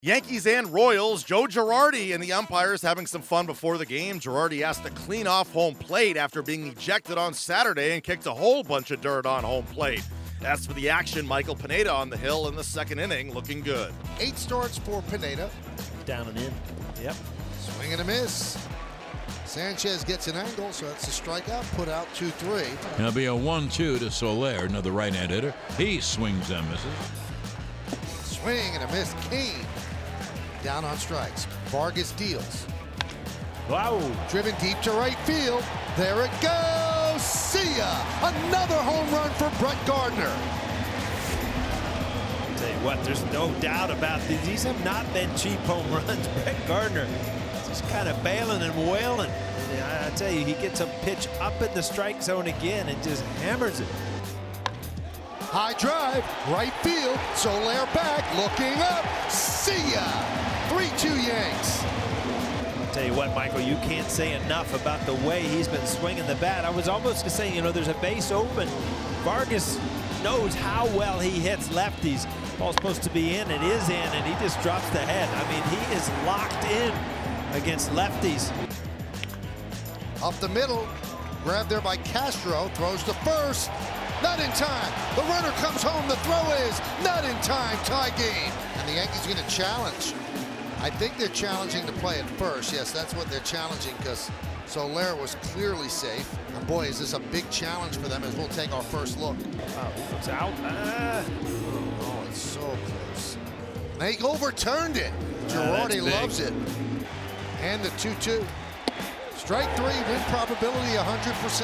Yankees and Royals, Joe Girardi and the umpires having some fun before the game. Girardi asked to clean off home plate after being ejected on Saturday and kicked a whole bunch of dirt on home plate. As for the action, Michael Pineda on the hill in the second inning, looking good. 8 starts for Pineda. Down and in. Yep. Swing and a miss. Sanchez gets an angle, so that's a strikeout. Put out 2-3. It'll be a 1-2 to Soler, another right-hand hitter. He swings and misses. Swing and a miss. Kane down on strikes. Vargas deals. Wow. Driven deep to right field. There it goes. See ya. Another home run for Brett Gardner. I'll tell you what, there's no doubt about these. These have not been cheap home runs. Brett Gardner just kind of bailing and wailing. I tell you, he gets a pitch up in the strike zone again and just hammers it. High drive, right field. Soler back, looking up. See ya. 3-2 Yanks. I'll tell you what, Michael, you can't say enough about the way he's been swinging the bat. I was almost going to say, you know, there's a base open. Vargas knows how well he hits lefties. Ball's supposed to be in, it is in, and he just drops the head. I mean, he is locked in against lefties. Up the middle, grabbed there by Castro, throws to first. Not in time. The runner comes home. The throw is not in time. Tie game. And the Yankees are going to challenge. I think they're challenging to play at first. Yes, that's what they're challenging because Soler was clearly safe. And boy, is this a big challenge for them as we'll take our first look. It's out. Oh, it's so close. They overturned it. Girardi loves it. And the 2-2. Strike 3, win probability 100%.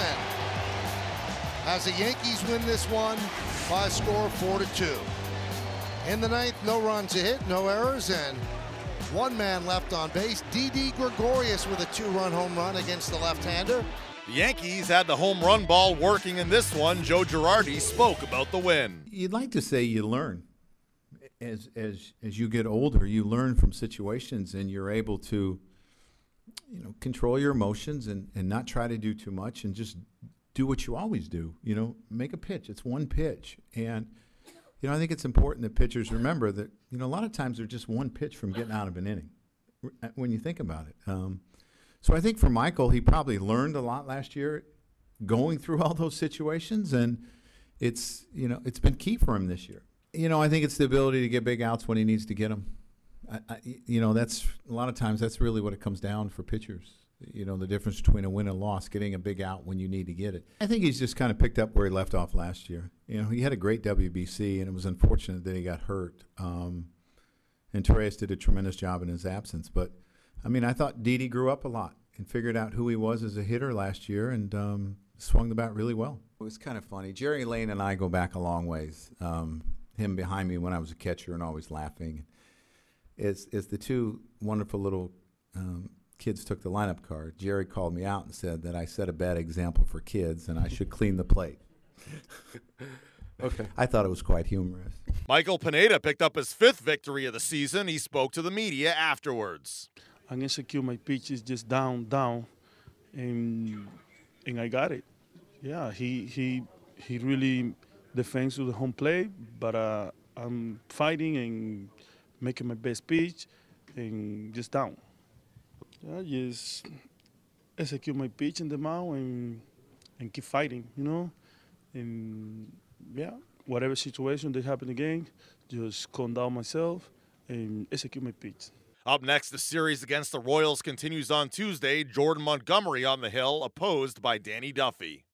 As the Yankees win this one by a score of 4-2. In the ninth, no runs a hit, no errors, and one man left on base. Didi Gregorius with a 2-run home run against the left-hander. The Yankees had the home run ball working in this one. Joe Girardi spoke about the win. You'd like to say you learn. As you get older, you learn from situations and you're able to, you know, control your emotions and not try to do too much and just do what you always do, you know, make a pitch. It's one pitch. And, you know, I think it's important that pitchers remember that, you know, a lot of times they're just one pitch from getting out of an inning when you think about it. So I think for Michael, he probably learned a lot last year going through all those situations. And it's, you know, it's been key for him this year. You know, I think it's the ability to get big outs when he needs to get them. You know, that's a lot of times that's really what it comes down for pitchers. You know, the difference between a win and loss, getting a big out when you need to get it. I think he's just kind of picked up where he left off last year. You know, he had a great WBC, and it was unfortunate that he got hurt. And Torres did a tremendous job in his absence. But, I mean, I thought Didi grew up a lot and figured out who he was as a hitter last year and swung the bat really well. It was kind of funny. Jerry Lane and I go back a long ways. Him behind me when I was a catcher and always laughing. As the two wonderful little kids took the lineup card, Jerry called me out and said that I set a bad example for kids and I should clean the plate. Okay. I thought it was quite humorous. Michael Pineda picked up his 5th victory of the season. He spoke to the media afterwards. I'm execute my pitch is just down, and I got it. Yeah, he really defends to the home plate, but I'm fighting and making my best pitch and just down. Yeah, just execute my pitch in the mound and keep fighting, you know. And yeah, whatever situation that happen again, just calm down myself and execute my pitch. Up next, the series against the Royals continues on Tuesday. Jordan Montgomery on the hill, opposed by Danny Duffy.